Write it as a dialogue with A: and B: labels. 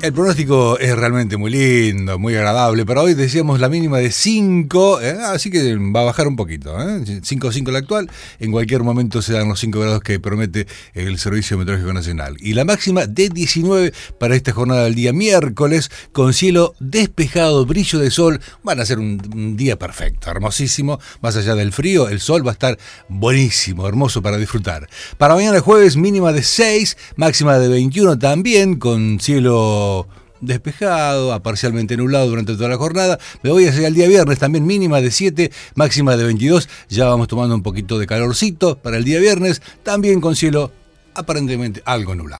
A: El pronóstico es realmente muy lindo, muy agradable. Para hoy decíamos la mínima de 5, así que va a bajar un poquito. 5,5 la actual. En cualquier momento se dan los 5 grados que promete el Servicio Meteorológico Nacional. Y la máxima de 19 para esta jornada del día miércoles, con cielo despejado, brillo de sol. Van a ser un día perfecto, hermosísimo. Más allá del frío, el sol va a estar buenísimo, hermoso para disfrutar. Para mañana jueves, mínima de 6, máxima de 21 también, con cielo despejado, a parcialmente nublado durante toda la jornada. Me voy a hacer el día viernes también, mínima de 7, máxima de 22. Ya vamos tomando un poquito de calorcito para el día viernes, también con cielo aparentemente algo nublado.